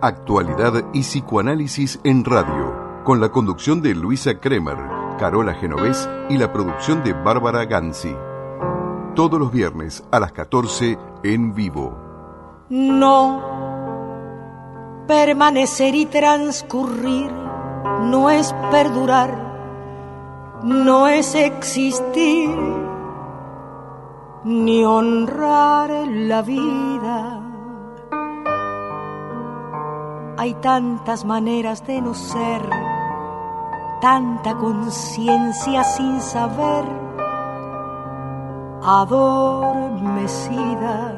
Actualidad y psicoanálisis en radio, con la conducción de Luisa Kremer, Carola Genovés y la producción de Bárbara Ganzi. Todos los viernes a las 14 en vivo. No, permanecer y transcurrir no es perdurar, no es existir, ni honrar la vida. Hay tantas maneras de no ser, tanta conciencia sin saber, adormecida.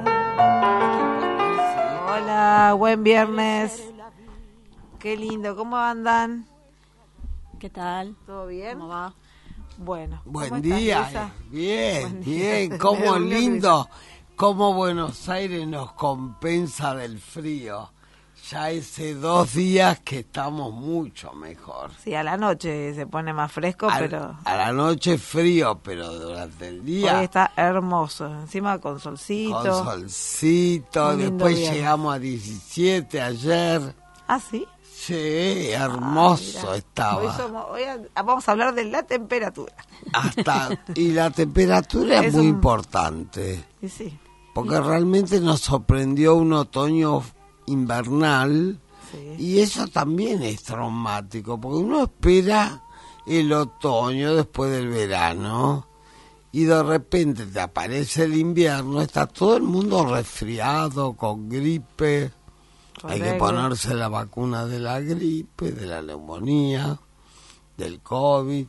Hola, buen viernes. Qué lindo, ¿cómo andan? ¿Qué tal? ¿Todo bien? ¿Cómo va? Bueno. Buen día. Estás, bien, buen día. bien, cómo lindo, cómo Buenos Aires nos compensa del frío. Ya hace 2 días que estamos mucho mejor. Sí, a la noche se pone más fresco, pero... A la noche frío, pero durante el día... Hoy está hermoso, encima con solcito. Con solcito, después llegamos a 17 ayer. ¿Ah, sí? Sí, hermoso estaba. Hoy vamos a hablar de la temperatura. Y la temperatura es muy importante. Sí. Porque realmente nos sorprendió un otoño invernal, sí. Y eso también es traumático, porque uno espera el otoño después del verano y de repente te aparece el invierno, está todo el mundo resfriado, con gripe. Correcto. Hay que ponerse la vacuna de la gripe, de la neumonía, del COVID.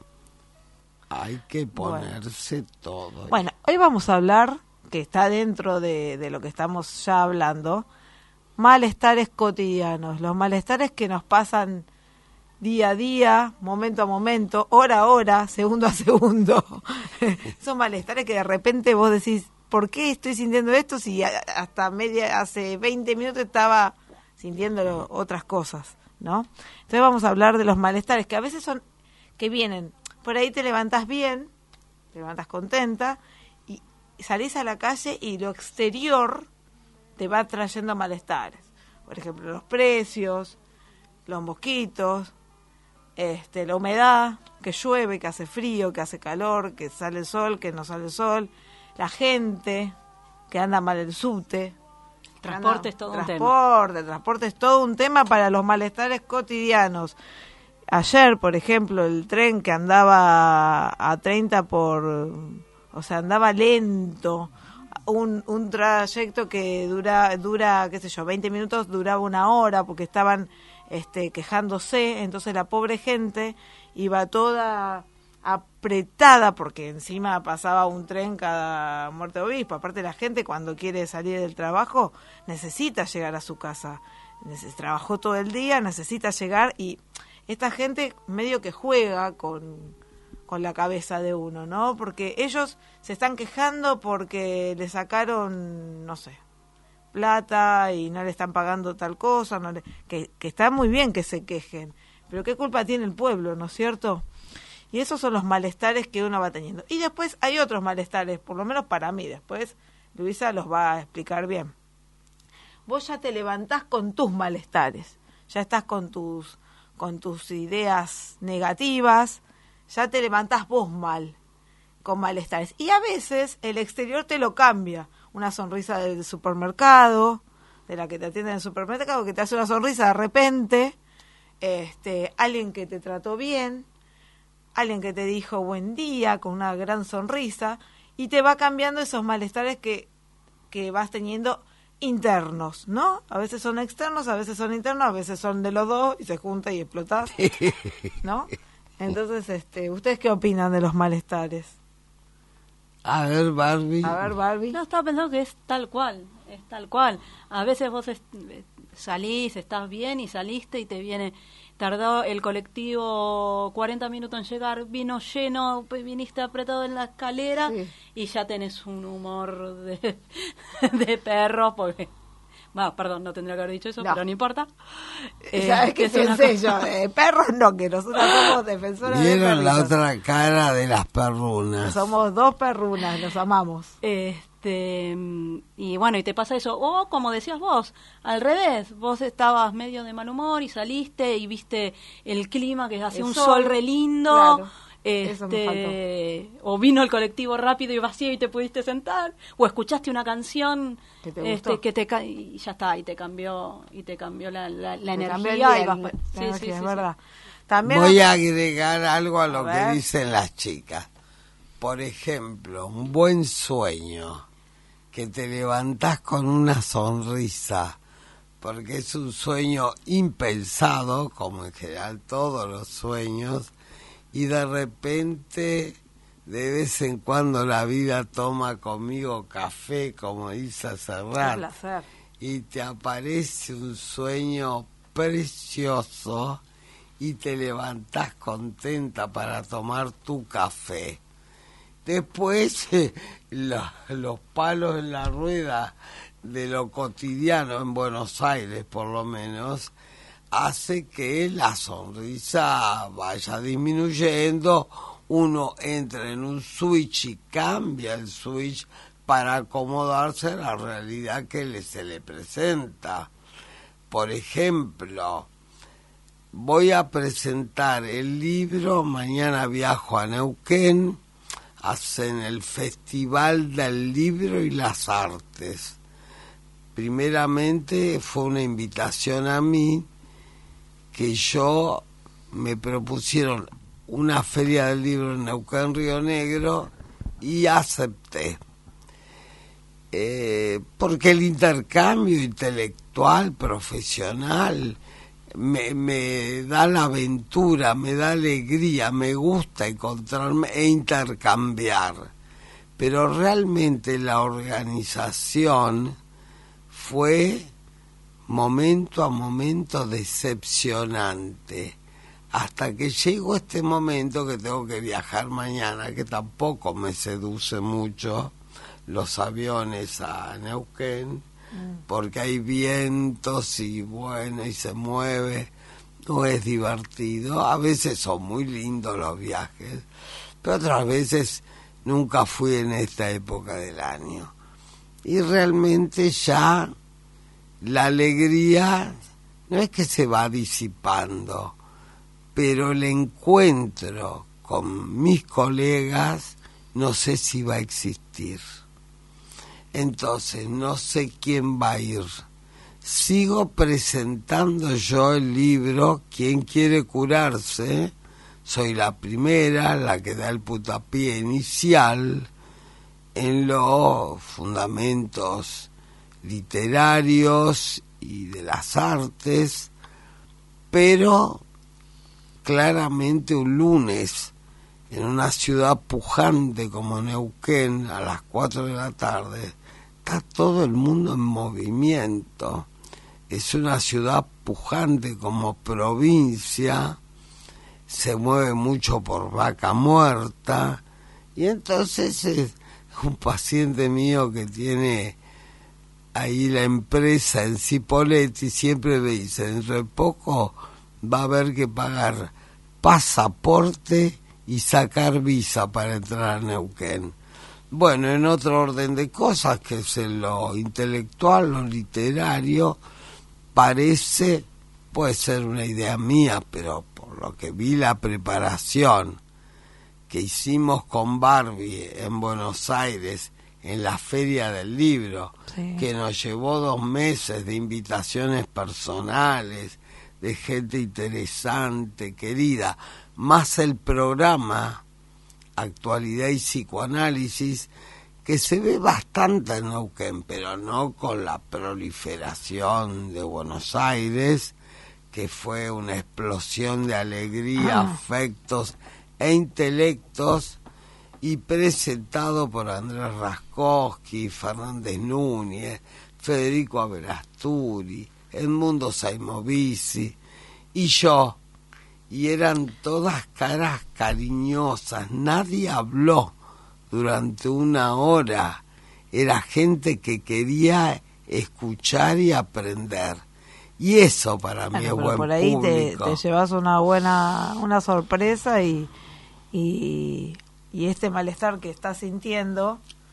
Hay que ponerse todo. Bueno, hoy vamos a hablar, que está dentro de lo que estamos ya hablando, malestares cotidianos, los malestares que nos pasan día a día, momento a momento, hora a hora, segundo a segundo. Son malestares que de repente vos decís, ¿por qué estoy sintiendo esto si hasta hace 20 minutos estaba sintiendo otras cosas, ¿no? Entonces vamos a hablar de los malestares que a veces son, que vienen, por ahí te levantás bien, te levantás contenta y salís a la calle y lo exterior te va trayendo malestares. Por ejemplo, los precios, los mosquitos, la humedad, que llueve, que hace frío, que hace calor, que sale el sol, que no sale el sol, la gente que anda mal el subte. Transporte es todo un tema. Transporte es todo un tema para los malestares cotidianos. Ayer, por ejemplo, el tren que andaba a 30 andaba lento. Un trayecto que dura, qué sé yo, 20 minutos, duraba 1 hora porque estaban quejándose, entonces la pobre gente iba toda apretada porque encima pasaba un tren cada muerte de obispo. Aparte, la gente cuando quiere salir del trabajo necesita llegar a su casa, trabajó todo el día, necesita llegar, y esta gente medio que juega con la cabeza de uno, ¿no? Porque ellos se están quejando porque le sacaron, no sé, plata y no le están pagando tal cosa, que está muy bien que se quejen, pero ¿qué culpa tiene el pueblo, no es cierto? Y esos son los malestares que uno va teniendo. Y después hay otros malestares, por lo menos para mí, después Luisa los va a explicar bien. Vos ya te levantás con tus malestares, ya estás con tus ideas negativas, ya te levantás vos mal, con malestares. Y a veces el exterior te lo cambia. Una sonrisa del supermercado, de la que te atiende en el supermercado, que te hace una sonrisa de repente, alguien que te trató bien, alguien que te dijo buen día con una gran sonrisa, y te va cambiando esos malestares que vas teniendo internos, ¿no? A veces son externos, a veces son internos, a veces son de los dos y se junta y explotás, ¿no? Entonces, ¿ustedes qué opinan de los malestares? A ver, Barbie. No, estaba pensando que es tal cual. A veces vos salís, estás bien y saliste y te viene, tardó el colectivo 40 minutos en llegar, vino lleno, viniste apretado en la escalera, sí. Y ya tenés un humor de perro, porque... Bueno, perdón, no tendría que haber dicho eso, no. Pero no importa. ¿Sabes qué pensé yo? Perros no, que nosotros somos defensoras de perritos. Vieron la otra cara de las perrunas. Somos 2 perrunas, nos amamos. Y bueno, y te pasa eso. O como decías vos, al revés, vos estabas medio de mal humor y saliste y viste el clima, que hacía un sol re lindo. Claro. Eso me O vino el colectivo rápido y vacío y te pudiste sentar, o escuchaste una canción que te gustó. Y ya está, y te cambió la energía. Cambió Sí, es verdad. También voy a agregar algo a lo ver. que dicen las chicas. Por ejemplo, un buen sueño, que te levantás con una sonrisa, porque es un sueño impensado, como en general todos los sueños, y de repente, de vez en cuando la vida toma conmigo café, como dice hace Un rato, placer. y te aparece un sueño precioso y te levantás contenta para tomar tu café. Después, los palos en la rueda de lo cotidiano en Buenos Aires, por lo menos, hace que la sonrisa vaya disminuyendo, uno entra en un switch y cambia el switch para acomodarse a la realidad que se le presenta. Por ejemplo, voy a presentar el libro, mañana viajo a Neuquén, hacen el Festival del Libro y las Artes. Primeramente fue una invitación a mí, que yo me propusieron una feria del libro en Neuquén, Río Negro, y acepté. Porque el intercambio intelectual, profesional, me da la aventura, me da alegría, me gusta encontrarme e intercambiar. Pero realmente la organización fue momento a momento decepcionante, hasta que llegó este momento que tengo que viajar mañana, que tampoco me seduce mucho los aviones a Neuquén, porque hay vientos y bueno, y se mueve, no es divertido. A veces son muy lindos los viajes, pero otras veces nunca fui en esta época del año. Y realmente ya la alegría no es que se va disipando, pero el encuentro con mis colegas no sé si va a existir. Entonces no sé quién va a ir. Sigo presentando yo el libro ¿Quién quiere curarse? Soy la primera, la que da el puntapié inicial en los fundamentos literarios y de las artes, pero claramente un lunes en una ciudad pujante como Neuquén a las 4 de la tarde está todo el mundo en movimiento. Es una ciudad pujante como provincia, se mueve mucho por Vaca Muerta, y entonces un paciente mío que tiene ahí la empresa en Cipolletti siempre me dice, dentro de poco va a haber que pagar pasaporte y sacar visa para entrar a Neuquén. Bueno, en otro orden de cosas, que es en lo intelectual, lo literario, puede ser una idea mía, pero por lo que vi la preparación que hicimos con Barbie en Buenos Aires, en la Feria del Libro, sí, que nos llevó 2 meses de invitaciones personales, de gente interesante, querida, más el programa Actualidad y Psicoanálisis, que se ve bastante en Neuquén, pero no con la proliferación de Buenos Aires, que fue una explosión de alegría, afectos e intelectos, y presentado por Andrés Raskowski, Fernández Núñez, Federico Averasturi, Edmundo Saimovisi y yo, y eran todas caras cariñosas, nadie habló durante 1 hora, era gente que quería escuchar y aprender, y eso para mí es buen por ahí público. te llevas una sorpresa y este malestar que estás sintiendo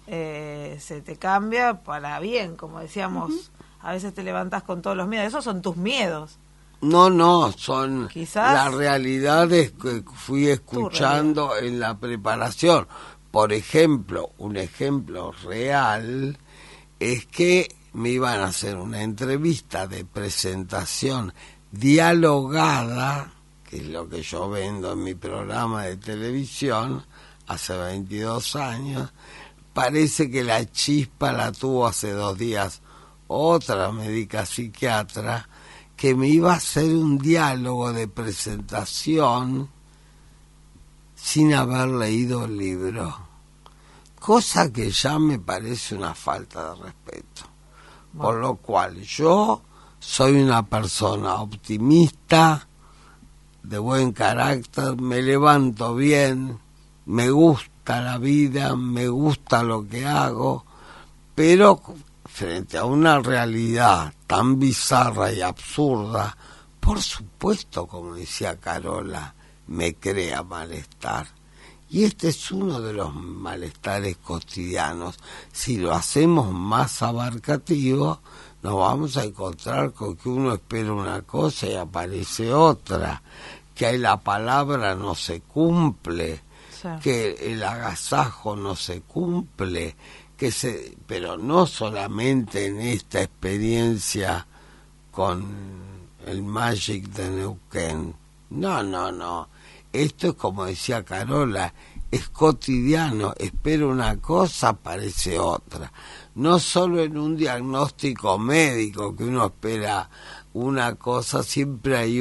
se te cambia para bien, como decíamos. A veces te levantas con todos los miedos. Esos son tus miedos. No, son Quizás las realidades que fui escuchando en la preparación. Por ejemplo, un ejemplo real es que me iban a hacer una entrevista de presentación dialogada, que es lo que yo vendo en mi programa de televisión hace 22 años. Parece que la chispa la tuvo hace 2 días otra médica psiquiatra, que me iba a hacer un diálogo de presentación sin haber leído el libro, cosa que ya me parece una falta de respeto. Por lo cual yo soy una persona optimista, de buen carácter, me levanto bien, me gusta la vida, me gusta lo que hago, pero frente a una realidad tan bizarra y absurda, por supuesto, como decía Carola, me crea malestar. Y este es uno de los malestares cotidianos. Si lo hacemos más abarcativo, nos vamos a encontrar con que uno espera una cosa y aparece otra, que ahí la palabra no se cumple, sí, que el agasajo no se cumple, pero no solamente en esta experiencia con el Magic de Neuquén. No. Esto es como decía Carola, es cotidiano. Espero una cosa, aparece otra. No solo en un diagnóstico médico, que uno espera una cosa, siempre hay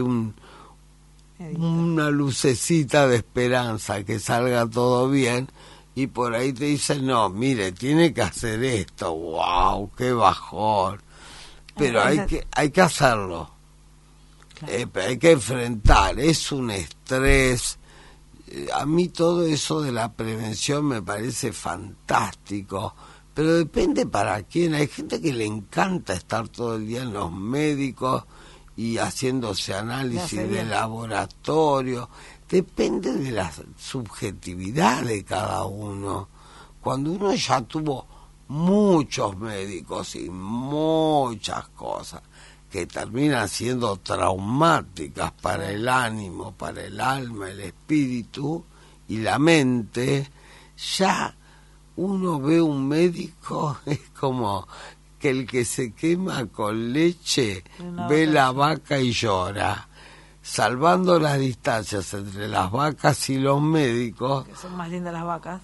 una lucecita de esperanza, que salga todo bien. Y por ahí te dicen, no, mire, tiene que hacer esto. ¡Wow! ¡Qué bajón! Pero hay que hacerlo. Claro. Pero hay que enfrentar. Es un estrés. A mí todo eso de la prevención me parece fantástico. Pero depende para quién. Hay gente que le encanta estar todo el día en los médicos y haciéndose análisis de laboratorio. Depende de la subjetividad de cada uno. Cuando uno ya tuvo muchos médicos y muchas cosas que terminan siendo traumáticas para el ánimo, para el alma, el espíritu y la mente, ya uno ve un médico, es como que el que se quema con leche ve la vaca y llora. Salvando las distancias entre las vacas y los médicos, que son más lindas las vacas.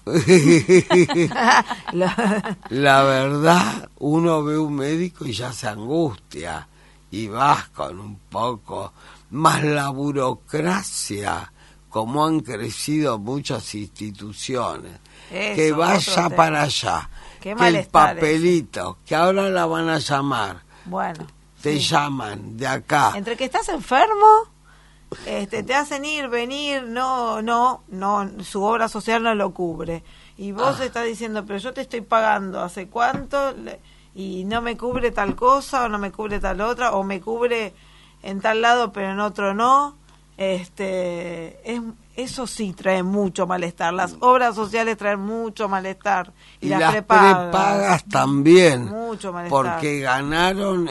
La verdad, uno ve un médico y ya se angustia, y vas con un poco más la burocracia, como han crecido muchas instituciones. Eso, que vaya para allá, que el papelito, que ahora la van a llamar. Bueno, te llaman de acá. Entre que estás enfermo, te hacen ir, venir, no, su obra social no lo cubre. Y vos estás diciendo, pero yo te estoy pagando, ¿hace cuánto? Y no me cubre tal cosa, o no me cubre tal otra, o me cubre en tal lado, pero en otro no. Eso sí trae mucho malestar. Las obras sociales traen mucho malestar. Y las prepagas también. Mucho malestar. Porque ganaron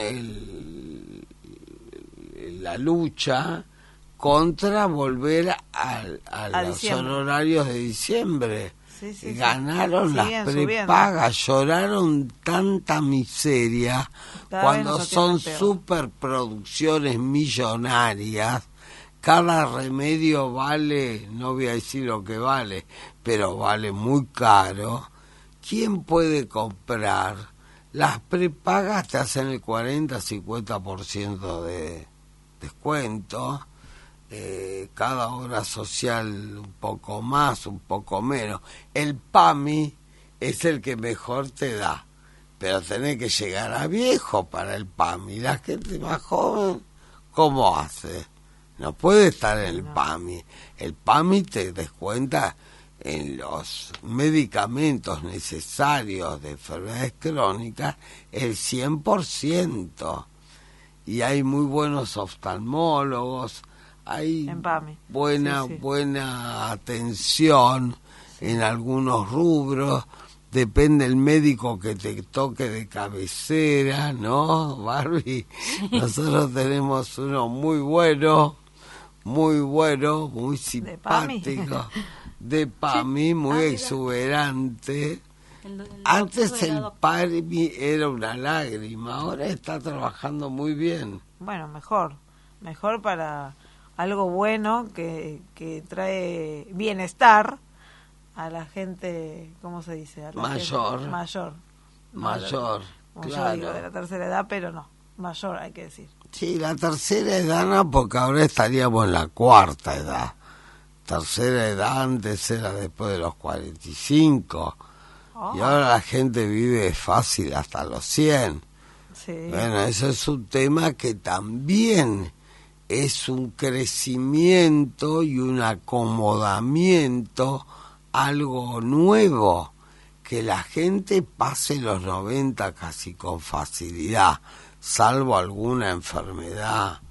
la lucha contra volver a los honorarios de diciembre. Sí, ganaron las prepagas, lloraron tanta miseria cuando son superproducciones millonarias. Cada remedio vale, no voy a decir lo que vale, pero vale muy caro. ¿Quién puede comprar? Las prepagas te hacen el 40-50% de descuento. Cada obra social un poco más, un poco menos. El PAMI es el que mejor te da, pero tenés que llegar a viejo para el PAMI. La gente más joven, ¿cómo hace? No puede estar en el PAMI. El PAMI te descuenta en los medicamentos necesarios de enfermedades crónicas el 100%. Y hay muy buenos oftalmólogos, hay buena atención en algunos rubros, depende el médico que te toque de cabecera, ¿no, Barbie? Nosotros tenemos uno muy bueno, muy simpático, de PAMI, muy exuberante. Antes el PAMI era una lágrima, ahora está trabajando muy bien. Bueno, mejor para algo bueno que trae bienestar a la gente, ¿cómo se dice? A la mayor. Gente mayor. Como Claro. yo digo, de la tercera edad, pero no, mayor hay que decir. Sí, la tercera edad no, porque ahora estaríamos en la cuarta edad. Tercera edad antes era después de los 45. Y ahora la gente vive fácil hasta los 100. Sí. Bueno, eso es un tema que también es un crecimiento y un acomodamiento, algo nuevo, que la gente pase los 90 casi con facilidad, salvo alguna enfermedad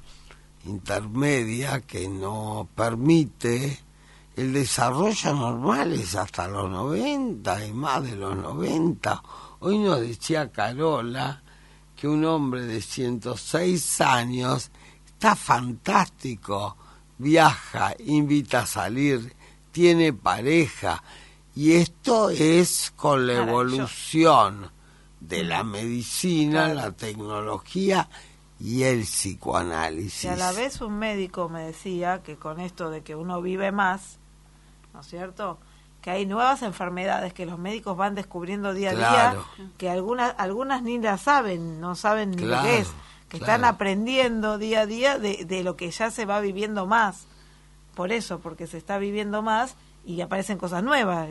intermedia que no permite el desarrollo normal, es hasta los 90 y más de los 90. Hoy nos decía Carola que un hombre de 106 años está fantástico, viaja, invita a salir, tiene pareja, y esto es con la evolución de la medicina, la tecnología y el psicoanálisis. Y a la vez un médico me decía que con esto de que uno vive más, ¿no es cierto?, que hay nuevas enfermedades que los médicos van descubriendo día a día, que algunas ni las saben, no saben ni lo que es, que están aprendiendo día a día de lo que ya se va viviendo más. Por eso, porque se está viviendo más y aparecen cosas nuevas.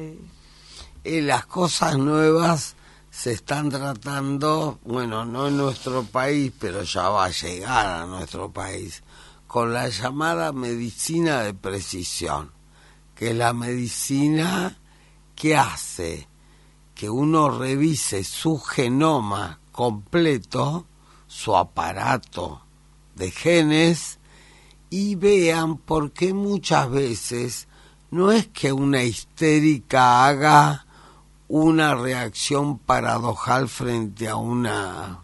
Las cosas nuevas se están tratando, bueno, no en nuestro país, pero ya va a llegar a nuestro país, con la llamada medicina de precisión, que es la medicina que hace que uno revise su genoma completo, su aparato de genes, y vean por qué muchas veces no es que una histérica haga una reacción paradojal frente a una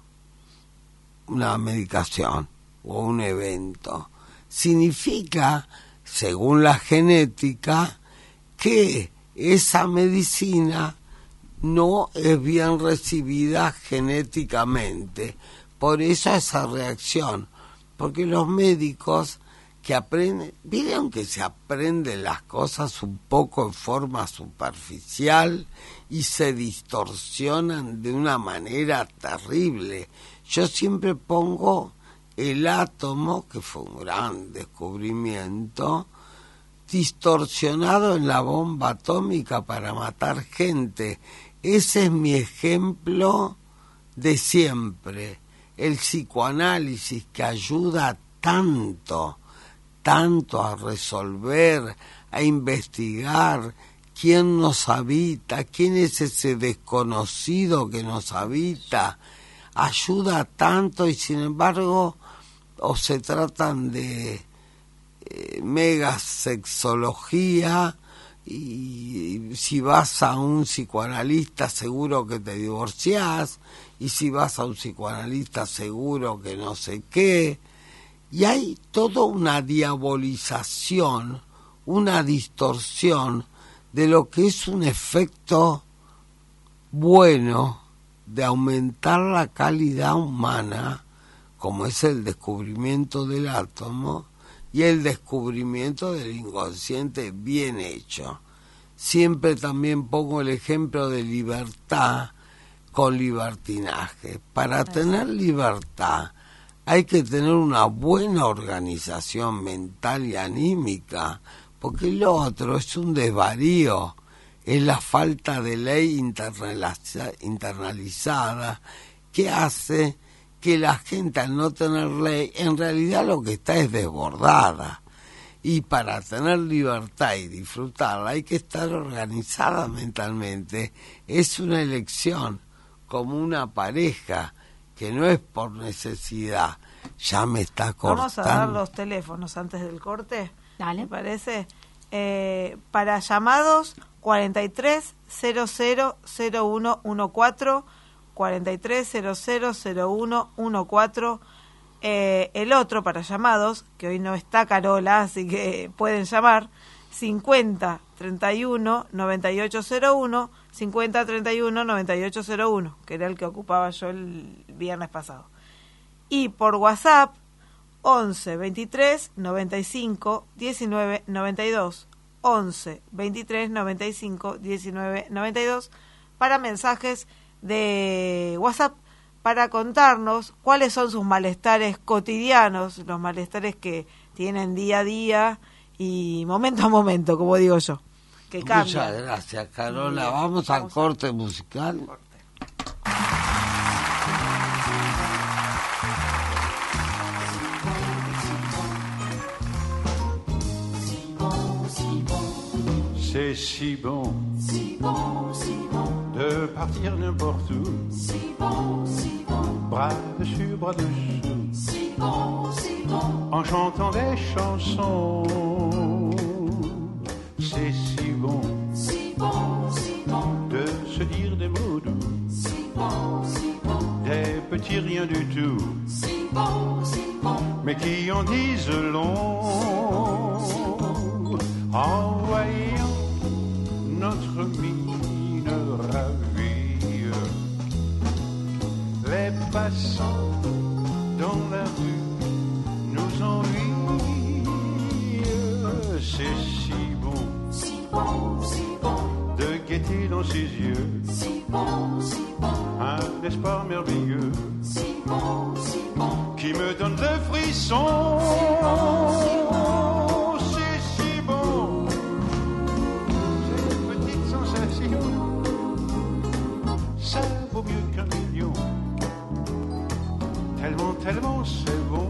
medicación o un evento. Significa, según la genética, que esa medicina no es bien recibida genéticamente. Por eso esa reacción, porque los médicos que aprenden, vieron que se aprenden las cosas un poco en forma superficial y se distorsionan de una manera terrible. Yo siempre pongo el átomo, que fue un gran descubrimiento, distorsionado en la bomba atómica para matar gente. Ese es mi ejemplo de siempre. El psicoanálisis, que ayuda tanto a resolver, a investigar quién nos habita, quién es ese desconocido que nos habita, ayuda tanto, y sin embargo o se tratan de megasexología, y si vas a un psicoanalista seguro que te divorciás, y si vas a un psicoanalista seguro que no sé qué, y hay toda una diabolización, una distorsión de lo que es un efecto bueno de aumentar la calidad humana, como es el descubrimiento del átomo y el descubrimiento del inconsciente bien hecho. Siempre también pongo el ejemplo de libertad con libertinaje. Para tener libertad hay que tener una buena organización mental y anímica, porque lo otro es un desvarío, es la falta de ley internalizada que hace que la gente, al no tener ley, en realidad lo que está es desbordada. Y para tener libertad y disfrutarla hay que estar organizada mentalmente. Es una elección, como una pareja, que no es por necesidad. Ya me está cortando. Vamos a dar los teléfonos antes del corte. Dale. ¿Me parece? Para llamados 43000114, 43000114. El otro para llamados, que hoy no está Carola, así que pueden llamar, 5031-9801, 5031-9801, que era el que ocupaba yo el viernes pasado. Y por WhatsApp, 11 23 95 19 92, 11 23 95 19 92, para mensajes de WhatsApp, para contarnos cuáles son sus malestares cotidianos, los malestares que tienen día a día y momento a momento, como digo yo, que cambian. Muchas gracias, Carola. Vamos al corte musical. C'est si bon, de partir n'importe où, bras dessus, bras dessous, en chantant des chansons. C'est si bon, de se dire des mots doux, des petits riens du tout, mais qui en disent long, en voyant notre mine ravie. Les passants dans la rue nous envient. C'est si bon, de guetter dans ses yeux un espoir merveilleux qui me donne le frisson. C'est si bon, ces petites sensations, ça vaut mieux qu'un million. Tellement, tellement c'est bon.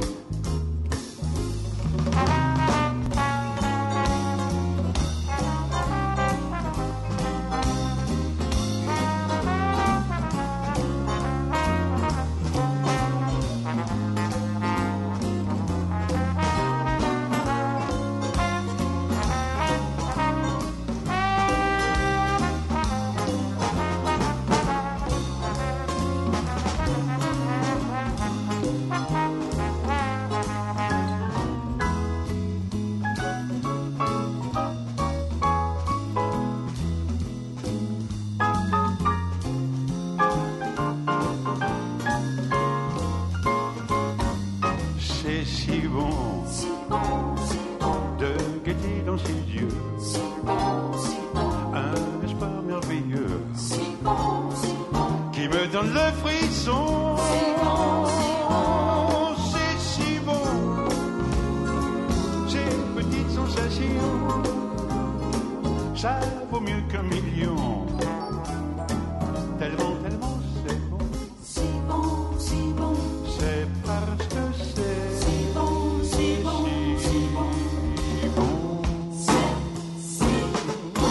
Ça vaut mieux qu'un million. Tellement, tellement c'est bon. Si bon, si bon. C'est parce que c'est si bon, si bon, si bon. C'est si bon.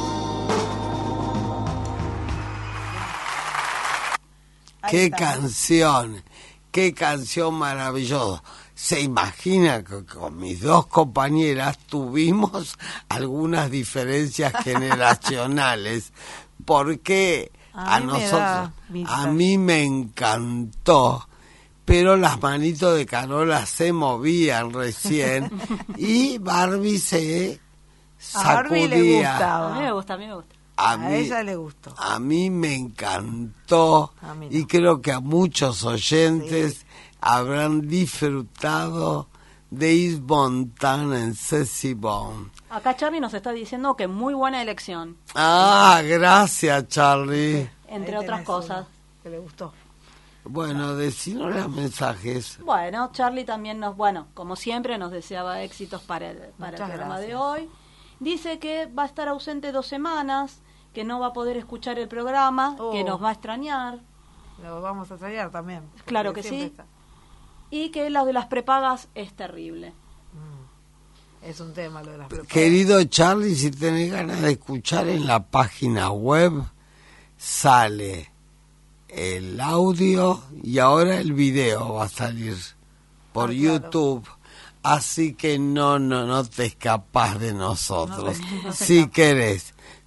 Qué canción maravillosa. Se imagina que con mis dos compañeras tuvimos algunas diferencias generacionales, porque a mí me encantó, pero las manitos de Carola se movían recién y Barbie se sacudía. A Barbie le gustaba. A mí me gusta. A ella le gustó. A mí me encantó, no. Y creo que a muchos oyentes habrán disfrutado de Yves Montand en C'est si bon. Acá Charlie nos está diciendo que muy buena elección. Ah, gracias, Charlie. Entre otras cosas. Que le gustó. Bueno, decinos los mensajes. Bueno, Charlie también como siempre, nos deseaba éxitos para el programa de hoy. Dice que va a estar ausente 2 semanas, que no va a poder escuchar el programa, que nos va a extrañar. Lo vamos a extrañar también. Claro que sí. Está. Y que lo de las prepagas es terrible. Es un tema lo de las prepagas. Querido Charlie, si tenés ganas de escuchar, en la página web sale el audio y ahora el video va a salir por YouTube. Claro. Así que no te escapás de nosotros. Si querés.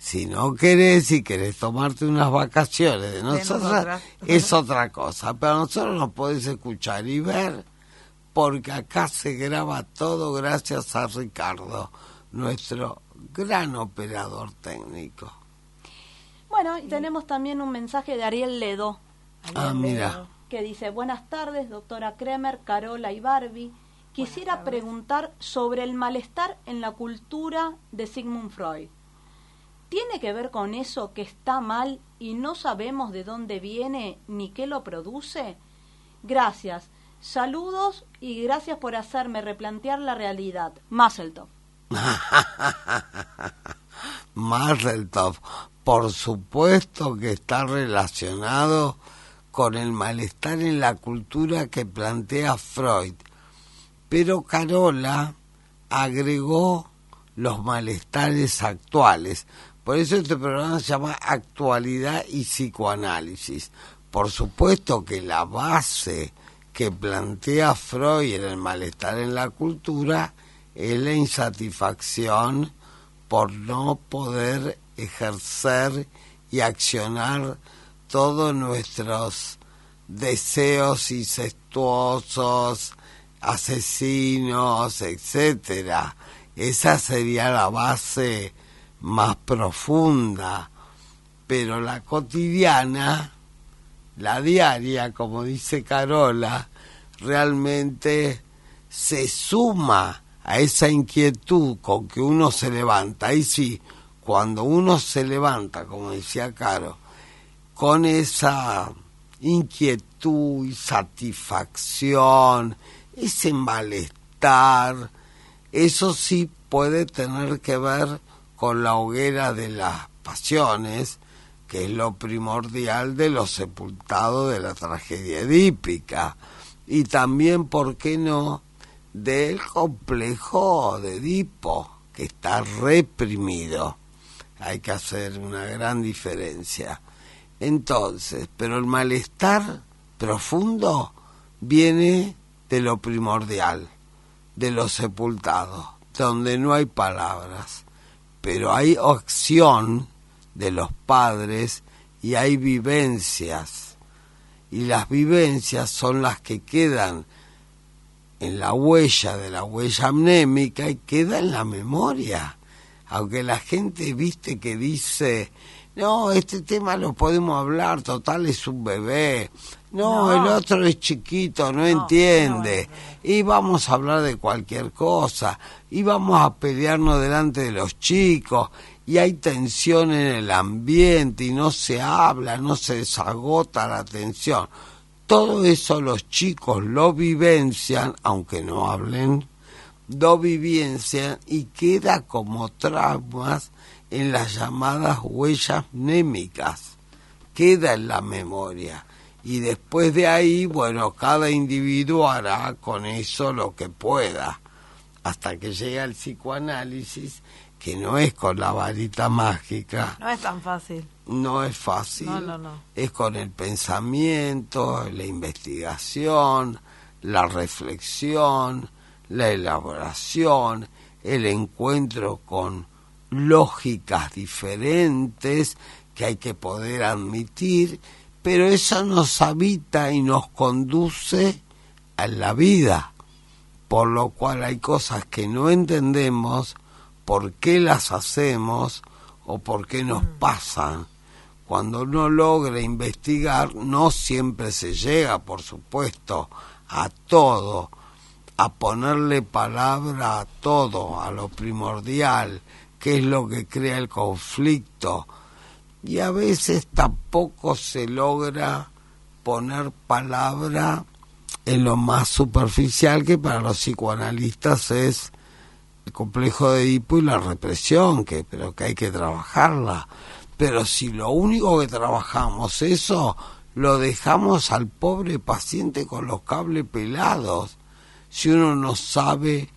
Si no querés, si querés tomarte unas vacaciones de nosotras, es otra cosa. Pero nosotros nos podés escuchar y ver, porque acá se graba todo gracias a Ricardo, nuestro gran operador técnico. Bueno, y tenemos también un mensaje de Ariel Ledo. Mira. Que dice: buenas tardes, doctora Kremer, Carola y Barbie. Quisiera preguntar sobre el malestar en la cultura de Sigmund Freud. ¿Tiene que ver con eso que está mal y no sabemos de dónde viene ni qué lo produce? Gracias. Saludos y gracias por hacerme replantear la realidad. Mazel tov. Mazel tov. Por supuesto que está relacionado con el malestar en la cultura que plantea Freud. Pero Carola agregó los malestares actuales. Por eso este programa se llama Actualidad y Psicoanálisis. Por supuesto que la base que plantea Freud en el malestar en la cultura es la insatisfacción por no poder ejercer y accionar todos nuestros deseos incestuosos, asesinos, etcétera. Esa sería la base más profunda, pero la cotidiana, la diaria, como dice Carola, realmente se suma a esa inquietud con que uno se levanta. Ahí sí, cuando uno se levanta, como decía Caro, con esa inquietud y satisfacción, ese malestar, eso sí puede tener que ver con la hoguera de las pasiones, que es lo primordial de los sepultados de la tragedia edípica, y también, ¿por qué no?, del complejo de Edipo, que está reprimido. Hay que hacer una gran diferencia. Entonces, pero el malestar profundo viene de lo primordial, de los sepultados, donde no hay palabras, pero hay acción de los padres y hay vivencias, y las vivencias son las que quedan en la huella de la huella amnémica y queda en la memoria. Aunque la gente, viste, que dice, no, este tema lo podemos hablar, total es un bebé, no, el otro es chiquito, no entiende, y vamos a hablar de cualquier cosa, y vamos a pelearnos delante de los chicos, y hay tensión en el ambiente, y no se habla, no se desagota la tensión. Todo eso los chicos lo vivencian, aunque no hablen, lo vivencian y queda como traumas en las llamadas huellas mnémicas, queda en la memoria. Y después de ahí, bueno, cada individuo hará con eso lo que pueda, hasta que llega el psicoanálisis, que no es con la varita mágica. No es tan fácil. No es fácil. No. Es con el pensamiento, la investigación, la reflexión, la elaboración, el encuentro con lógicas diferentes que hay que poder admitir, pero eso nos habita y nos conduce a la vida, por lo cual hay cosas que no entendemos por qué las hacemos o por qué nos pasan. Cuando uno logra investigar, no siempre se llega, por supuesto, a todo, a ponerle palabra a todo, a lo primordial, que es lo que crea el conflicto. Y a veces tampoco se logra poner palabra en lo más superficial, que para los psicoanalistas es el complejo de Edipo y la represión, pero que hay que trabajarla. Pero si lo único que trabajamos eso, lo dejamos al pobre paciente con los cables pelados. Si uno no sabe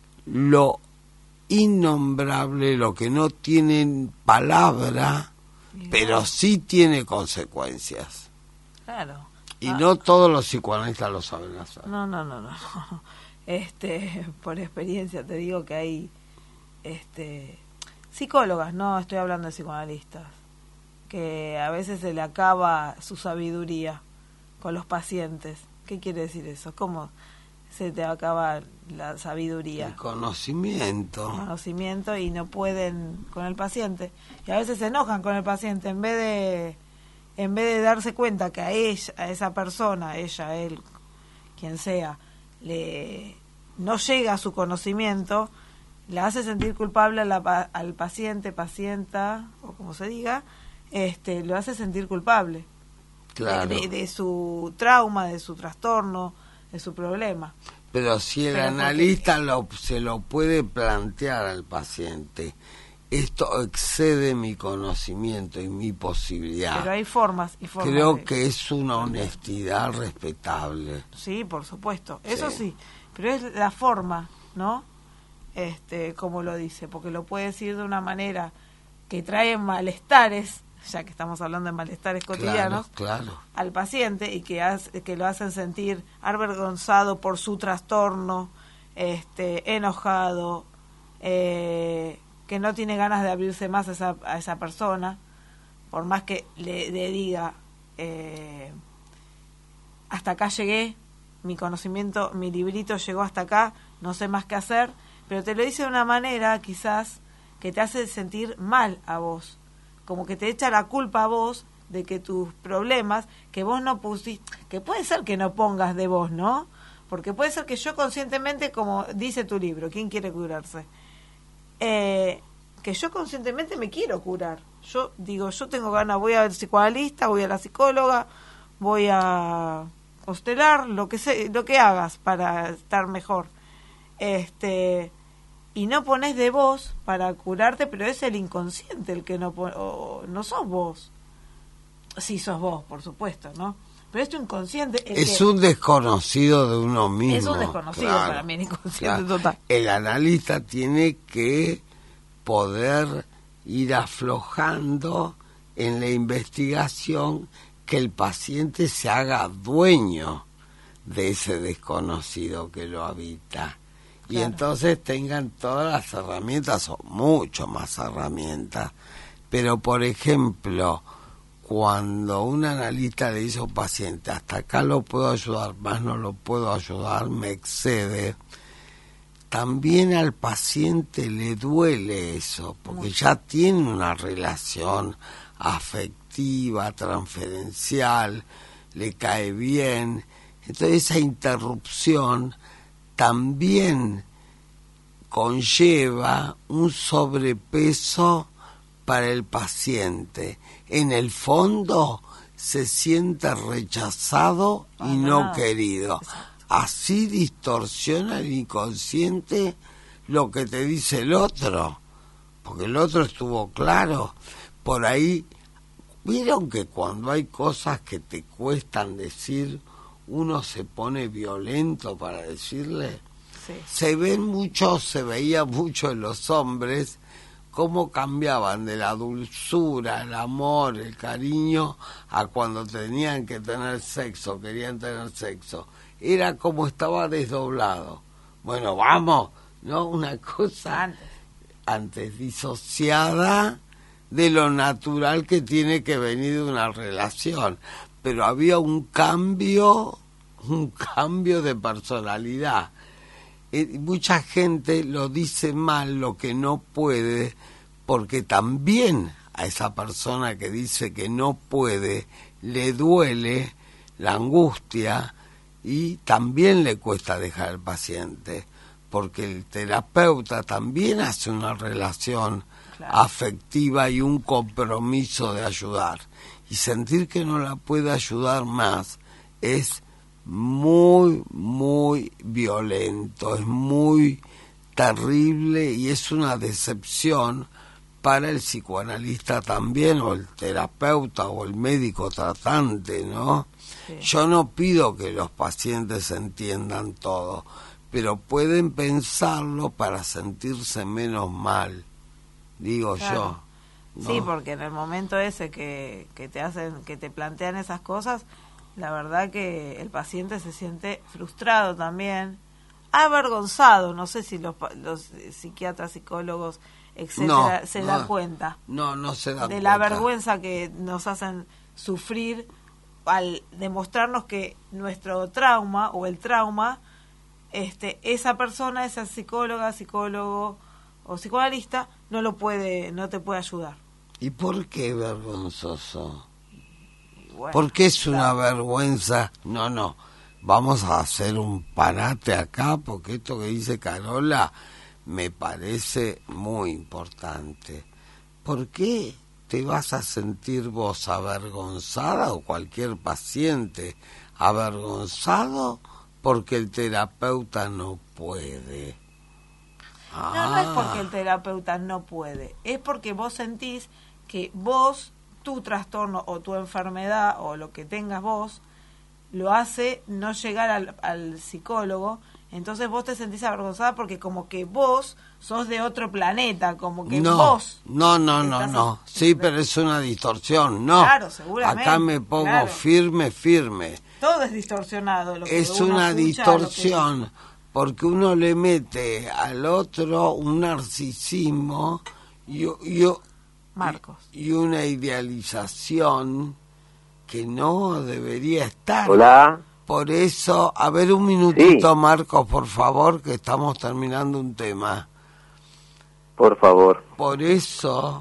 lo innombrable, lo que no tiene palabra, pero sí tiene consecuencias. Claro. Y no todos los psicoanalistas lo saben hacer. No. Por experiencia te digo que hay Psicólogas, no estoy hablando de psicoanalistas, que a veces se le acaba su sabiduría con los pacientes. ¿Qué quiere decir eso? ¿Cómo se te acaba la sabiduría? El conocimiento. Y no pueden con el paciente. Y a veces se enojan con el paciente en vez de darse cuenta que a esa persona, ella, él, quien sea, no llega a su conocimiento, la hace sentir culpable al paciente, pacienta, o como se diga, lo hace sentir culpable. Claro. De su trauma, de su trastorno, de su problema. Pero si el analista se lo puede plantear al paciente, esto excede mi conocimiento y mi posibilidad. Pero hay formas y formas. Creo que es una honestidad respetable. Sí, por supuesto, eso sí, pero es la forma, ¿no? Como lo dice, porque lo puede decir de una manera que trae malestares, ya que estamos hablando de malestares cotidianos, claro. al paciente, y que lo hacen sentir avergonzado por su trastorno, enojado, que no tiene ganas de abrirse más a esa persona, por más que le diga, hasta acá llegué, mi conocimiento, mi librito llegó hasta acá, no sé más qué hacer, pero te lo dice de una manera quizás que te hace sentir mal a vos, como que te echa la culpa a vos de que tus problemas, que vos no pusiste, que puede ser que no pongas de vos, ¿no? Porque puede ser que yo conscientemente, como dice tu libro, ¿quién quiere curarse? Que yo conscientemente me quiero curar. Yo digo, yo tengo ganas, voy al psicoanalista, voy a la psicóloga, voy a constelar, lo que hagas para estar mejor. Y no pones de vos para curarte, pero es el inconsciente el que no sos vos. Sí sos vos, por supuesto, ¿no? Pero es tu inconsciente. Es un desconocido de uno mismo. Es un desconocido, claro, para mí, el inconsciente total. El analista tiene que poder ir aflojando en la investigación, que el paciente se haga dueño de ese desconocido que lo habita. Y claro, entonces tengan todas las herramientas, o mucho más herramientas. Pero, por ejemplo, cuando un analista le dice a un paciente, hasta acá lo puedo ayudar, más no lo puedo ayudar, me excede, también al paciente le duele eso, porque ya tiene una relación afectiva, transferencial, le cae bien. Entonces esa interrupción también conlleva un sobrepeso para el paciente. En el fondo se siente rechazado y no querido. Así distorsiona el inconsciente lo que te dice el otro, porque el otro estuvo claro. Por ahí, ¿vieron que cuando hay cosas que te cuestan decir, uno se pone violento para decirle? Sí. Se veía mucho en los hombres cómo cambiaban de la dulzura, el amor, el cariño, a cuando tenían que tener sexo, querían tener sexo. Era como estaba desdoblado. Bueno, vamos, ¿no? Una cosa antes disociada de lo natural que tiene que venir de una relación. Pero había un cambio de personalidad. Mucha gente lo dice mal, lo que no puede, porque también a esa persona que dice que no puede le duele la angustia, y también le cuesta dejar al paciente, porque el terapeuta también hace una relación afectiva y un compromiso de ayudar, y sentir que no la puede ayudar más es muy, muy violento, es muy terrible, y es una decepción para el psicoanalista también, o el terapeuta, o el médico tratante, ¿no? Sí. Yo no pido que los pacientes entiendan todo, pero pueden pensarlo para sentirse menos mal, digo yo, ¿no? Sí, porque en el momento ese que te plantean esas cosas, la verdad que el paciente se siente frustrado también, avergonzado. No sé si los psiquiatras, psicólogos etcétera, se da cuenta no se da de cuenta. la vergüenza que nos hacen sufrir al demostrarnos que nuestro trauma o el trauma, esa persona, esa psicóloga, psicólogo o psicoanalista no te puede ayudar. ¿Y por qué vergonzoso? Bueno, ¿Por qué es una vergüenza? No, vamos a hacer un parate acá, porque esto que dice Carola me parece muy importante. ¿Por qué te vas a sentir vos avergonzada o cualquier paciente avergonzado porque el terapeuta no puede? No es porque el terapeuta no puede, es porque vos sentís que tu trastorno o tu enfermedad o lo que tengas vos lo hace no llegar al psicólogo. Entonces vos te sentís avergonzada porque como que vos sos de otro planeta, como que vos... No. Sí, pero es una distorsión, no. Claro, seguramente. Acá me pongo firme. Todo es distorsionado. Es una distorsión porque uno le mete al otro un narcisismo Marcos. y una idealización que no debería estar. Hola. Por eso, a ver un minutito, Sí. Marcos, por favor, que estamos terminando un tema. Por favor. Por eso,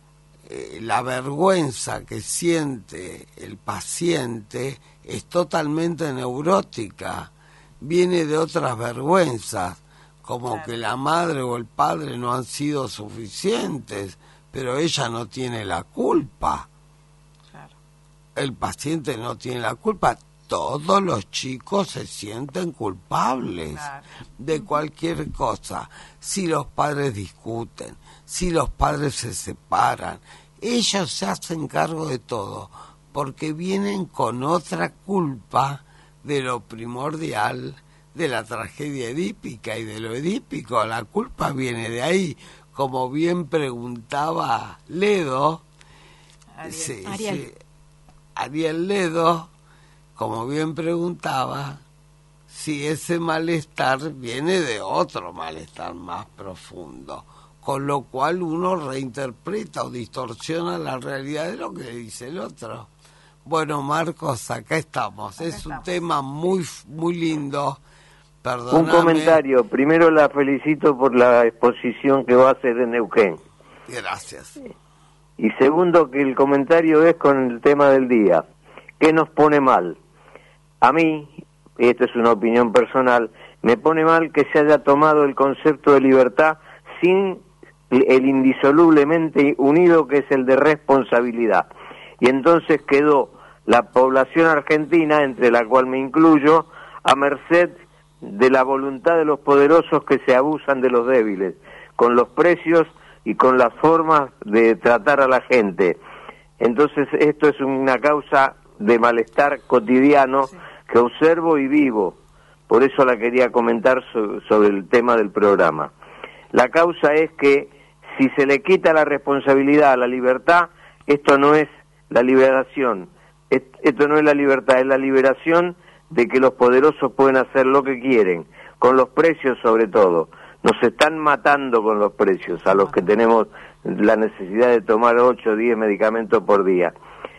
la vergüenza que siente el paciente es totalmente neurótica. Viene de otras vergüenzas, como que la madre o el padre no han sido suficientes, pero ella no tiene la culpa. Claro. El paciente no tiene la culpa. Todos los chicos se sienten culpables de cualquier cosa. Si los padres discuten, si los padres se separan, ellos se hacen cargo de todo, porque vienen con otra culpa de lo primordial, de la tragedia edípica y de lo edípico. La culpa viene de ahí, como bien preguntaba Ledo, Ariel Ledo, como bien preguntaba, si ese malestar viene de otro malestar más profundo, con lo cual uno reinterpreta o distorsiona la realidad de lo que dice el otro. Bueno, Marcos, acá estamos. Es un tema muy lindo. Perdóname. Un comentario. Primero la felicito por la exposición que va a hacer en Neuquén. Gracias. Y segundo, que el comentario es con el tema del día. ¿Qué nos pone mal? A mí, esto es una opinión personal, me pone mal que se haya tomado el concepto de libertad sin el indisolublemente unido que es el de responsabilidad. Y entonces quedó la población argentina, entre la cual me incluyo, a merced de la voluntad de los poderosos que se abusan de los débiles, con los precios y con las formas de tratar a la gente. Entonces esto es una causa de malestar cotidiano que observo y vivo. Por eso la quería comentar sobre el tema del programa. La causa es que si se le quita la responsabilidad a la libertad, esto no es la liberación, esto no es la libertad, es la liberación de que los poderosos pueden hacer lo que quieren, con los precios sobre todo. Nos están matando con los precios a los que tenemos la necesidad de tomar 8 o 10 medicamentos por día.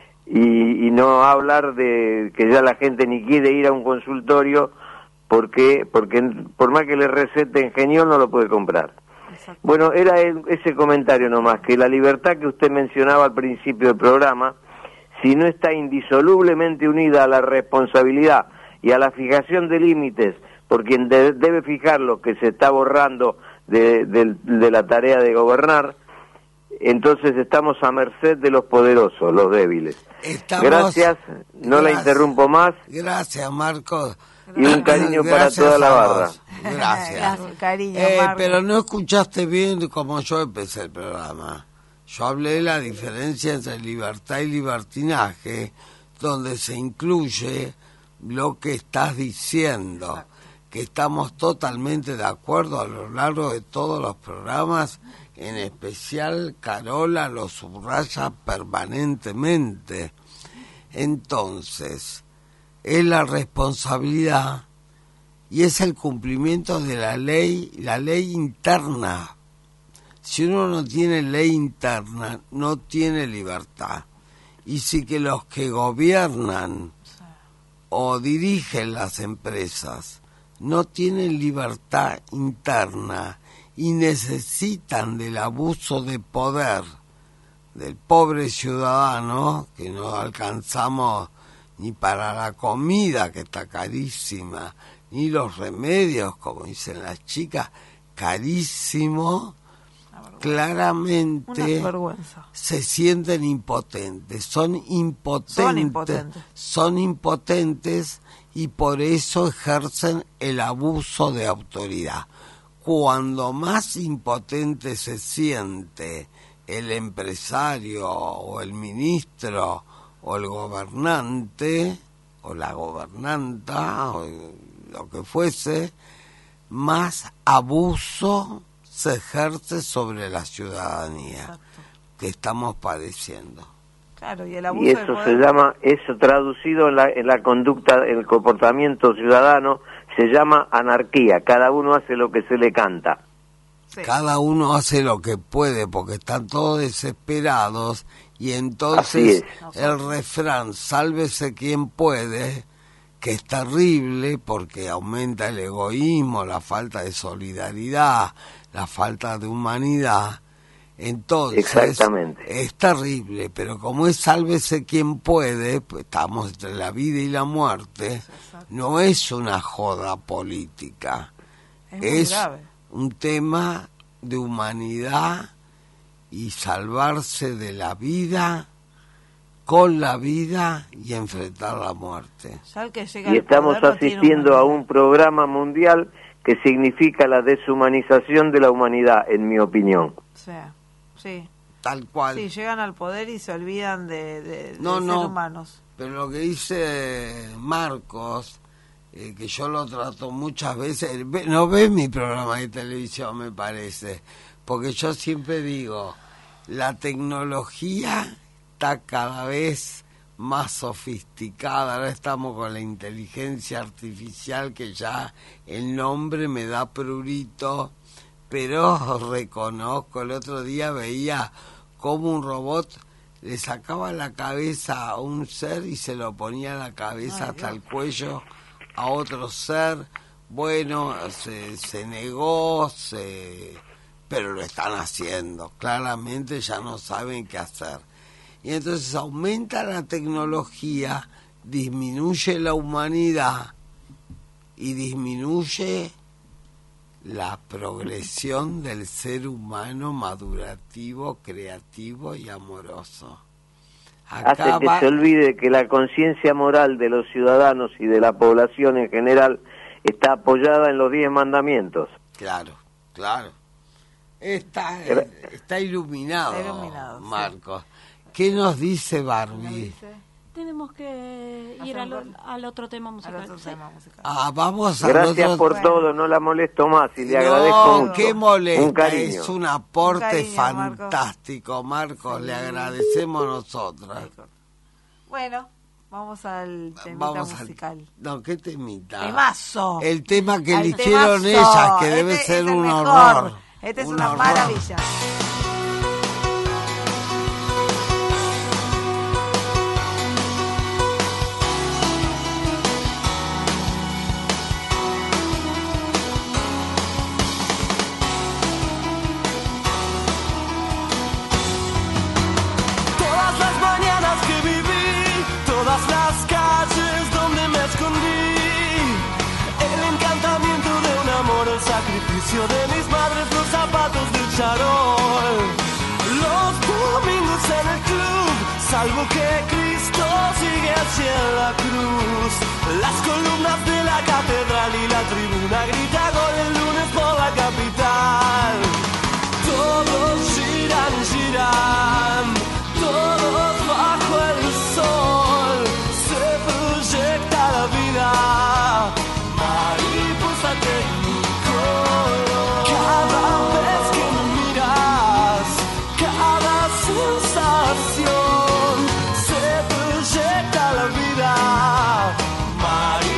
Y no hablar de que ya la gente ni quiere ir a un consultorio porque por más que le receten Geniol no lo puede comprar. Exacto. Bueno, era ese comentario nomás, que la libertad que usted mencionaba al principio del programa, si no está indisolublemente unida a la responsabilidad y a la fijación de límites, por quien debe fijar lo que se está borrando de la tarea de gobernar, entonces estamos a merced de los poderosos, los débiles. Gracias, la interrumpo más. Gracias, Marcos. Y un cariño para toda la barra. Gracias. Cariño, pero no escuchaste bien como yo empecé el programa. Yo hablé de la diferencia entre libertad y libertinaje, donde se incluye lo que estás diciendo. Exacto. Que estamos totalmente de acuerdo a lo largo de todos los programas, en especial Carola lo subraya permanentemente. Entonces, es la responsabilidad y es el cumplimiento de la ley interna. Si uno no tiene ley interna, no tiene libertad. Y si que los que gobiernan o dirigen las empresas no tienen libertad interna y necesitan del abuso de poder del pobre ciudadano, que no alcanzamos ni para la comida, que está carísima, ni los remedios, como dicen las chicas, carísimo, claramente se sienten impotentes, son impotentes y por eso ejercen el abuso de autoridad. Cuando más impotente se siente el empresario o el ministro o el gobernante o la gobernanta o lo que fuese, más abuso se ejerce sobre la ciudadanía. Exacto. Que estamos padeciendo. Claro, y el abuso y eso se llama, eso traducido en la conducta, el comportamiento ciudadano, se llama anarquía. Cada uno hace lo que se le canta. Sí. Cada uno hace lo que puede porque están todos desesperados y entonces el refrán sálvese quien puede, que es terrible porque aumenta el egoísmo, la falta de solidaridad, la falta de humanidad. Entonces es terrible, pero como es sálvese quien puede, pues estamos entre la vida y la muerte. No es una joda política, es un tema de humanidad y salvarse de la vida con la vida y enfrentar la muerte. Y estamos asistiendo a un programa mundial que significa la deshumanización de la humanidad, en mi opinión. Sí. Tal cual. Sí, llegan al poder y se olvidan de ser humanos. Pero lo que dice Marcos, que yo lo trato muchas veces, no ves mi programa de televisión, me parece, porque yo siempre digo, la tecnología está cada vez más sofisticada. Ahora estamos con la inteligencia artificial, que ya el nombre me da prurito, pero reconozco, el otro día veía cómo un robot le sacaba la cabeza a un ser y se lo ponía en la cabeza hasta el cuello a otro ser. Bueno, se negó, pero lo están haciendo. Claramente ya no saben qué hacer. Y entonces aumenta la tecnología, disminuye la humanidad y disminuye la progresión del ser humano madurativo, creativo y amoroso. Hace que se olvide que la conciencia moral de los ciudadanos y de la población en general está apoyada en los 10 mandamientos. Claro. Está iluminado, Marcos. Sí. ¿Qué nos dice Barbie? Tenemos que ir al otro tema musical. Vamos a Gracias por todo, no la molesto más y le agradezco mucho. Qué molesta, un cariño. Es un aporte fantástico, Marcos, le agradecemos nosotras. Bueno, vamos al temita musical. ¿Qué temita? Temazo. El tema que eligieron ellas, que debe ser un horror. Este es una maravilla. De mis madres, los zapatos del charol, los domingos en el club, salvo que Cristo sigue hacia la cruz, las columnas de la catedral y la tribuna grita gol el lunes por la capital. Todos giran, todos bajo el sol, se proyecta la vida, mariposa técnica. Cada vez que me miras, cada sensación, se proyecta la vida.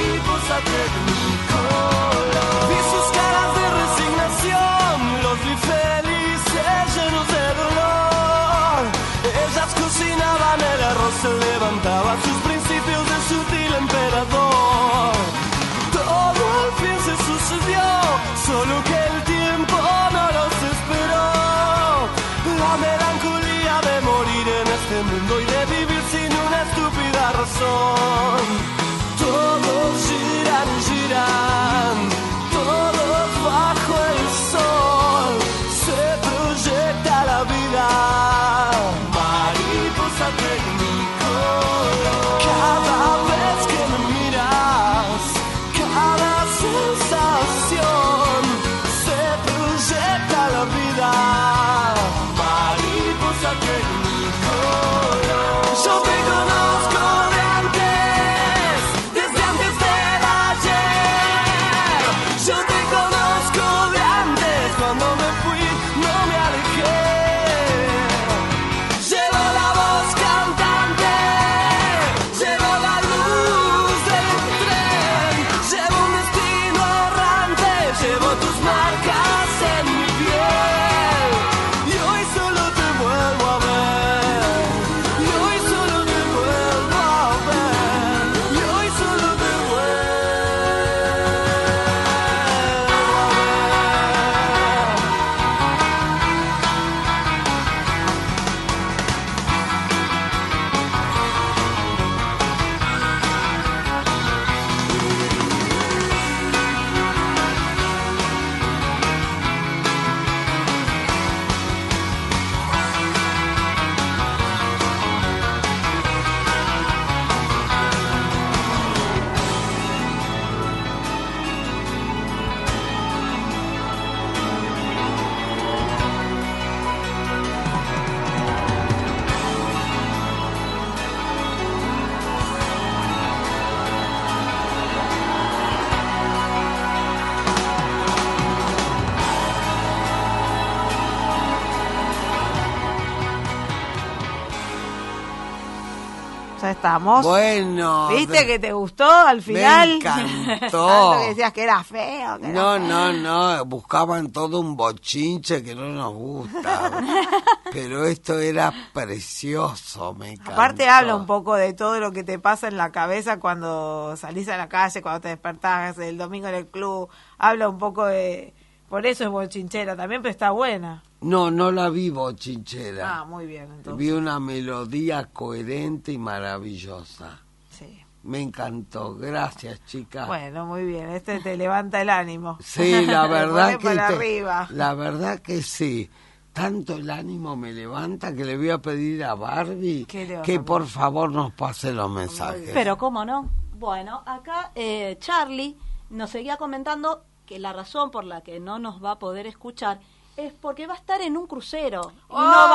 estamos. Bueno. ¿Viste que te gustó al final? Me encantó. Tanto que decías que era feo. Que No, era feo. no, buscaban todo un bochinche que no nos gusta. Pero esto era precioso, me encantó. Aparte habla un poco de todo lo que te pasa en la cabeza cuando salís a la calle, cuando te despertás, el domingo en el club. Habla un poco de... Por eso es bochinchera también, pero está buena. No la vi bochinchera. Ah, muy bien, entonces. Vi una melodía coherente y maravillosa. Sí. Me encantó. Gracias, chicas. Bueno, muy bien. Este te levanta el ánimo. Sí, la Te verdad pone que para arriba. la verdad que sí. Tanto el ánimo me levanta que le voy a pedir a Barbie ¿Qué le vas a que pedir? por favor nos pase los mensajes. Pero cómo no. Bueno, acá Charlie nos seguía comentando que la razón por la que no nos va a poder escuchar es porque va a estar en un crucero y no va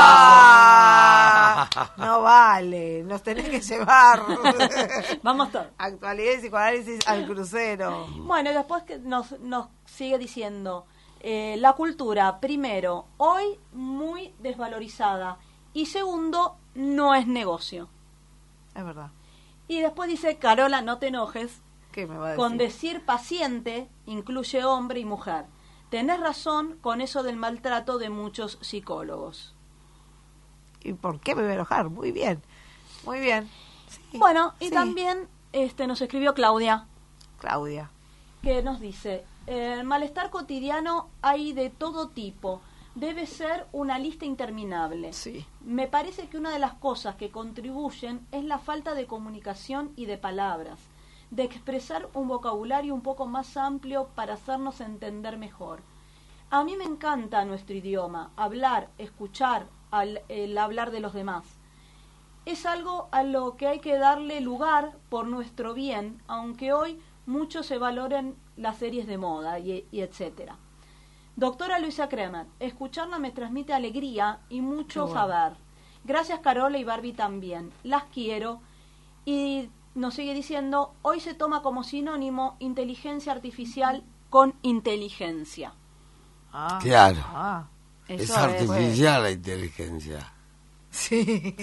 a ser No vale, nos tenés que llevar. Vamos todos. Actualidad y psicoanálisis al crucero. Bueno, y después que nos sigue diciendo, la cultura, primero, hoy muy desvalorizada, y segundo, no es negocio. Es verdad. Y después dice, Carola, no te enojes, ¿Qué me va a decir? con decir paciente incluye hombre y mujer. Tenés razón con eso del maltrato de muchos psicólogos. ¿Y por qué me voy a enojar? Muy bien. Muy bien. Sí, Bueno, y sí. también nos escribió Claudia, Claudia. que nos dice, el malestar cotidiano hay de todo tipo, debe ser una lista interminable. Sí. Me parece que una de las cosas que contribuyen es la falta de comunicación y de palabras, de expresar un vocabulario un poco más amplio para hacernos entender mejor. A mí me encanta nuestro idioma, hablar, escuchar, el hablar de los demás. Es algo a lo que hay que darle lugar por nuestro bien, aunque hoy mucho se valoren las series de moda y etcétera. Doctora Luisa Kremer, escucharla me transmite alegría y mucho saber. Gracias Carola y Barbie también. Las quiero. Y nos sigue diciendo, hoy se toma como sinónimo inteligencia artificial con inteligencia. Ah, Claro. Ah, Es Eso artificial la inteligencia. sí.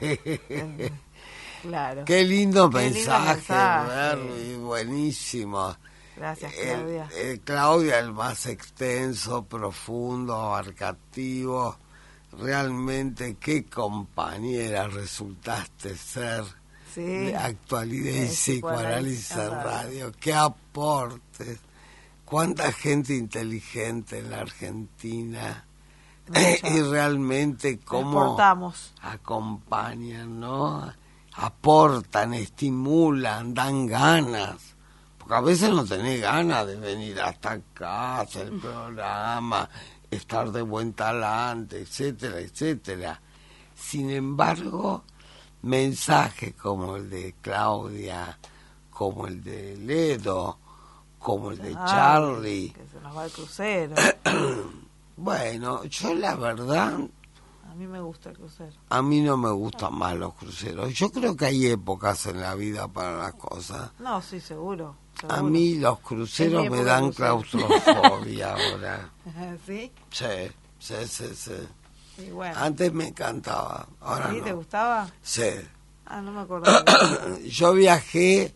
Claro. Qué lindo Qué lindo mensaje, mensaje. Barbie, buenísimo. Gracias, Claudia. Claudia, el más extenso, profundo, abarcativo. Realmente, qué compañera resultaste ser. Sí. De actualidad y psicoanálisis en radio. radio. Qué aportes. Cuánta gente inteligente en la Argentina. Mucha. Y realmente cómo Exportamos. acompañan, ¿no? Aportan, estimulan, dan ganas. Porque a veces no tenés ganas de venir hasta acá, hacer el programa, estar de buen talante, etcétera, etcétera. Sin embargo, mensajes como el de Claudia, como el de Ledo, como el de Ay, Charlie. Que se nos va el crucero. Bueno, yo la verdad, A mí me gusta el crucero. a mí no me gustan más los cruceros. Yo creo que hay épocas en la vida para las cosas. No, sí, seguro. A seguro. mí los cruceros Es mi me época dan de crucero. claustrofobia ahora. ¿Sí? Sí. Y bueno. Antes me encantaba, ahora ¿Sí? no. ¿Te gustaba? Sí. Ah, no me acordaba. Yo viajé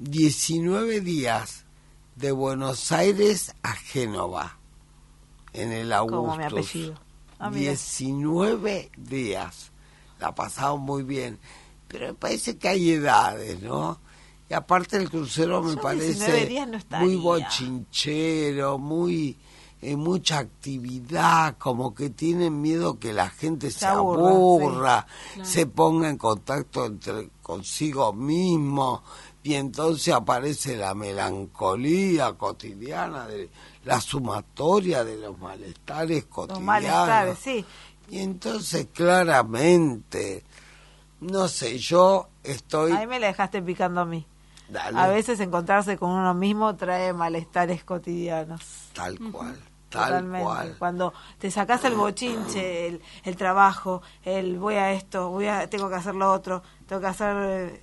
19 días de Buenos Aires a Génova, en el Augustus. Como mi apellido. Ah, mira. 19 días. La pasaba muy bien. Pero me parece que hay edades, ¿no? Y aparte el crucero me Yo 19 días no parece estaría. muy bochinchero, muy mucha actividad, como que tienen miedo que la gente se aburra, se ponga en contacto consigo mismo, y entonces aparece la melancolía cotidiana, de la sumatoria de los malestares cotidianos. Los malestares, sí. Y entonces claramente, no sé, yo estoy... Ahí me la dejaste picando a mí. Dale, A veces encontrarse con uno mismo trae malestares cotidianos. tal cual, Totalmente. tal cual. Cuando te sacás el bochinche, el trabajo, el voy a esto, tengo que hacer lo otro, tengo que hacer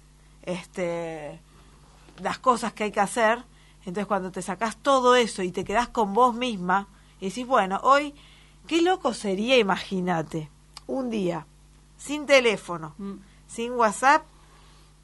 las cosas que hay que hacer. Entonces cuando te sacás todo eso y te quedás con vos misma y decís, bueno, hoy, qué loco sería, imagínate, un día, sin teléfono, sin WhatsApp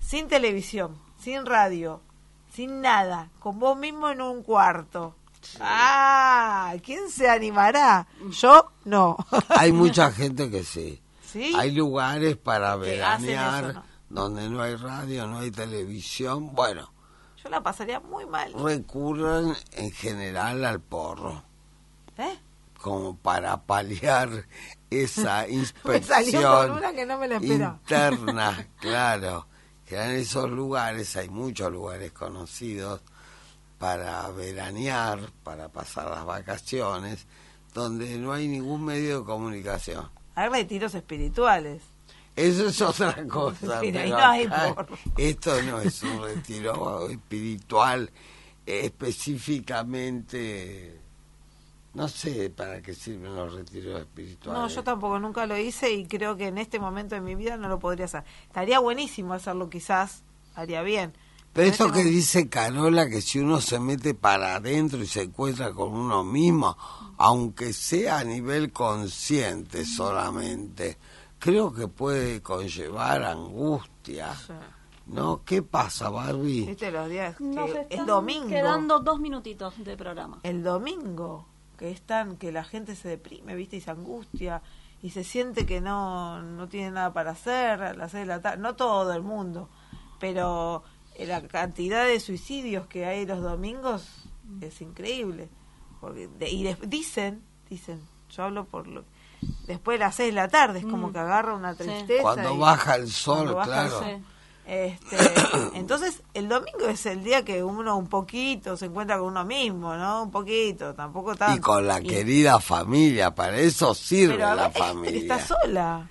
sin televisión, sin radio, sin nada, con vos mismo en un cuarto. Sí. ¿Quién se animará? Yo no. Hay mucha gente que sí. ¿Sí? Hay lugares para veranear eso, ¿no? donde no hay radio, no hay televisión. Bueno, yo la pasaría muy mal. Recurren en general al porro. Como para paliar esa inspección que no me la esperaba. interna, claro. Que en esos lugares, hay muchos lugares conocidos para veranear, para pasar las vacaciones, donde no hay ningún medio de comunicación. Hay retiros espirituales. Eso es otra cosa. Mira, pero no hay esto no es un retiro espiritual específicamente. No sé para qué sirven los retiros espirituales. No, yo tampoco, nunca lo hice y creo que en este momento de mi vida no lo podría hacer. Estaría buenísimo hacerlo, quizás, haría bien. Pero esto que dice Carola, que si uno se mete para adentro y se encuentra con uno mismo, aunque sea a nivel consciente solamente, creo que puede conllevar angustia. Sí. ¿No? ¿Qué pasa, Barbie? ¿Viste los días? Nos Que están el domingo. Quedando 2 minutitos de programa. El domingo, que la gente se deprime, ¿viste? Y se angustia y se siente que no tiene nada para hacer a las 6 de la tarde. No todo el mundo, pero la cantidad de suicidios que hay los domingos es increíble. Porque dicen, yo hablo por lo después de las 6 de la tarde, es como que agarra una tristeza. Cuando baja el sol, claro. Entonces el domingo es el día que uno un poquito se encuentra con uno mismo, ¿no? Un poquito, tampoco tanto. Y con la querida familia, para eso sirve la familia. Hay gente que está sola,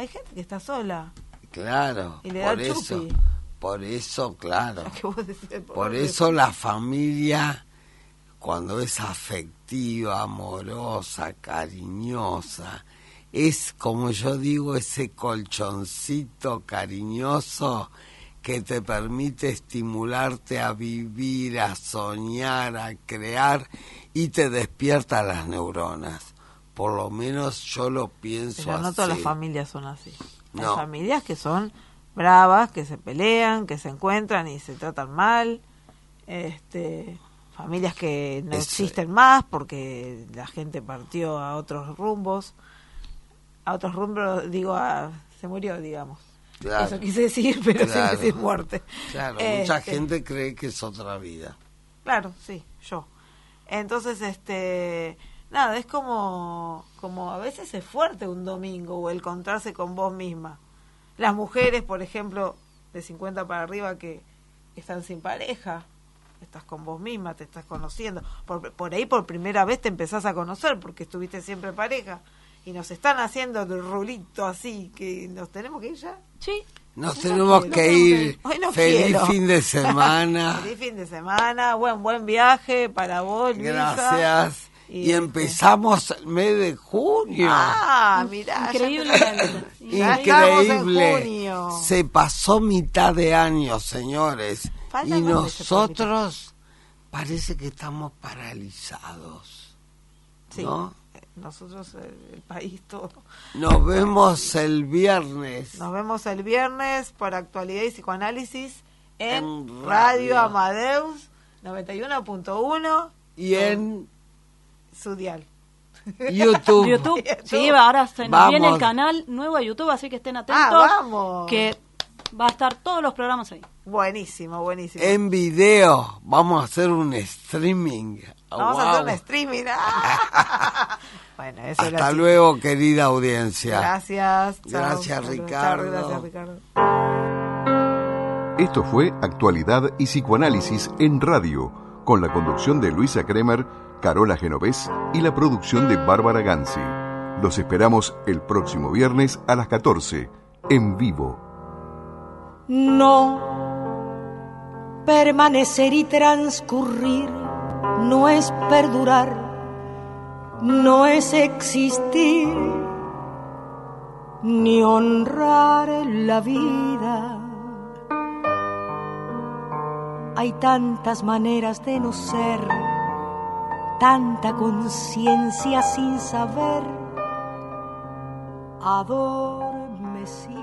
Claro, y le da chupi. Por eso, claro. Por eso la familia, cuando es afectiva, amorosa, cariñosa, es, como yo digo, ese colchoncito cariñoso que te permite estimularte a vivir, a soñar, a crear, y te despierta las neuronas. Por lo menos yo lo pienso así. Pero no todas las familias son así. Hay No. familias que son bravas, que se pelean, que se encuentran y se tratan mal. Familias que no existen más porque la gente partió a otros rumbos. Se murió, digamos. Claro. Eso quise decir, pero sin decir muerte. Claro, mucha gente cree que es otra vida. Claro, sí, yo. Entonces, nada, es como a veces es fuerte un domingo o el encontrarse con vos misma. Las mujeres, por ejemplo, de 50 para arriba que están sin pareja, estás con vos misma, te estás conociendo. Por ahí por primera vez te empezás a conocer porque estuviste siempre en pareja. Y nos están haciendo el rulito así, que nos tenemos que ir ya. Sí. Nos tenemos que ir. Feliz fin de semana. Feliz fin de semana, buen viaje para vos, Luisa. Gracias. Y empezamos el mes de junio. Mirá. Increíble. Increíble. Se pasó mitad de año, señores. Falta y nosotros parece que estamos paralizados. Sí. ¿No? Nosotros, el país todo. Nos vemos el viernes. Nos vemos el viernes por Actualidad y Psicoanálisis en Radio Amadeus 91.1 y en su dial. YouTube. Sí, ahora se nos viene el canal nuevo de YouTube, así que estén atentos. Vamos. Que va a estar todos los programas ahí. Buenísimo. En video, vamos a hacer un streaming. Vamos a hacer un streaming. Bueno, eso hasta luego, querida audiencia. Gracias. Gracias, Ricardo. Gracias, Ricardo. Esto fue Actualidad y Psicoanálisis en Radio, con la conducción de Luisa Kremer, Carola Genovés y la producción de Bárbara Ganzi. Los esperamos el próximo viernes a las 14, en vivo. No, permanecer y transcurrir no es perdurar, no es existir, ni honrar la vida. Hay tantas maneras de no ser, tanta conciencia sin saber adormecida.